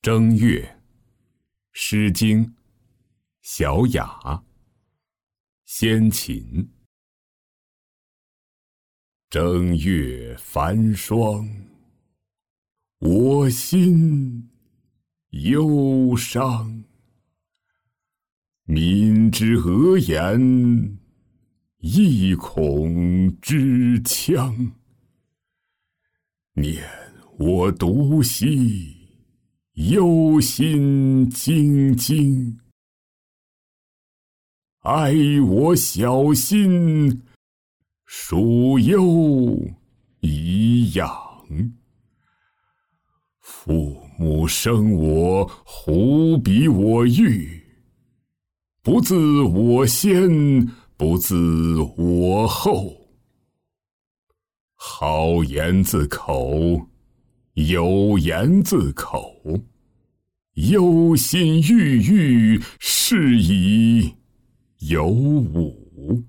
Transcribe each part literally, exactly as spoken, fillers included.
正月，《诗经》小雅。先秦。正月繁霜，我心忧伤。民之恶言，亦恐之戕。念我独兮，忧心忡忡。哀我小心，孰忧以养？父母生我，忽必我育。不自我先，不自我后。好言自口，有言自口。忧心郁郁，是以有吾。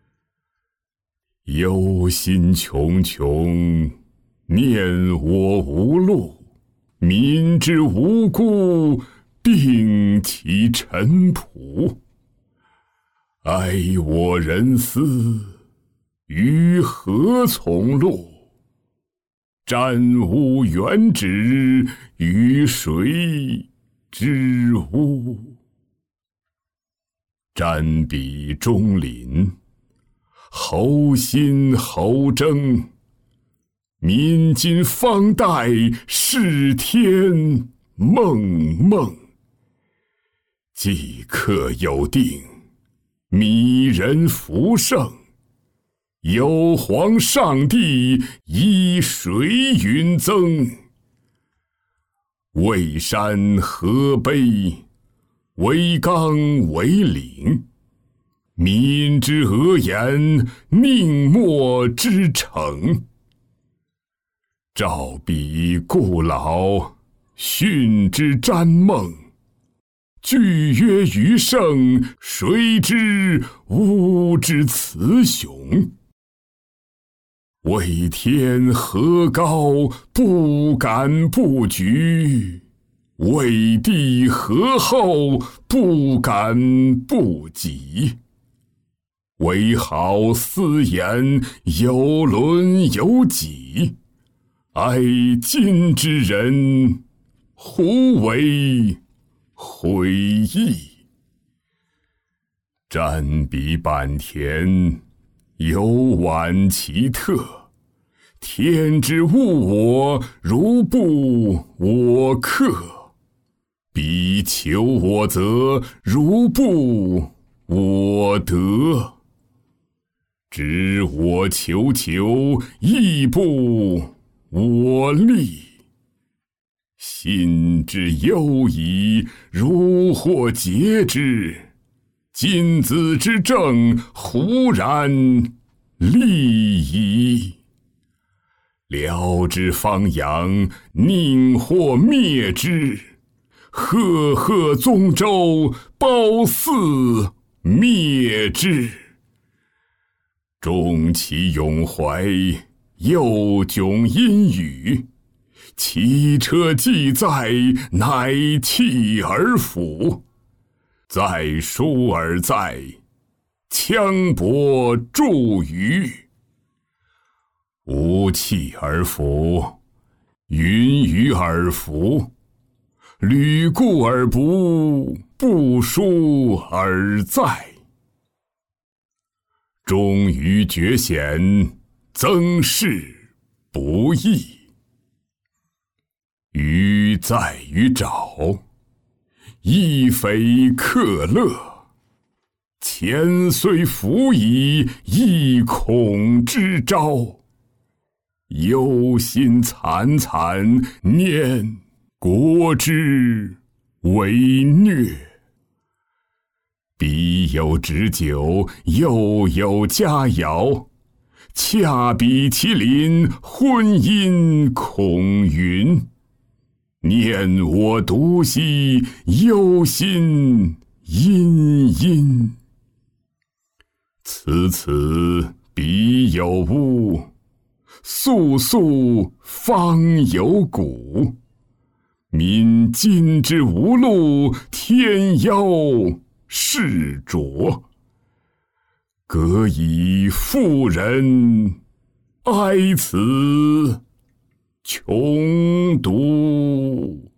忧心忡忡，念我无路。民之无辜，并其臣仆。哀我人斯，于何从路？瞻吾原止，于谁之屋？瞻彼钟林，侯心侯征。民今方待，视天梦梦。既克有定，靡人弗胜。有皇上帝，以谁允增？渭山河卑，为纲为岭。民之恶言，宁莫之成？召彼故老，训之瞻梦。具曰余生，谁知吾之雌雄？为天何高，不敢不举；为地何厚，不敢不及。为好斯言，有伦有己。哀今之人，胡为悔意？瞻彼坂田，有宛其特。天之物我，如不我克。彼求我责，如不我得。知我求求，亦不我立。心之忧矣，如获节之。今子之政，忽然立矣。辽之方阳，宁或灭之？赫赫宗周，褒姒灭之。终其永怀，又迥阴雨。其车既在，乃弃而服。在书尔在，羌伯著于。无弃而服，云雨而服。履故而不，不书而在。终于绝险，增事不易。余在于沼，亦非克勒。前虽服矣，亦恐之招。忧心惨惨，念国之为虐。彼有旨酒，又有佳肴。恰彼其邻，婚姻恐云。念我独兮，忧心忡忡。此此彼有屋，肃肃方有谷。 民今之无路，天夭事浊。葛以妇人，哀此穷独。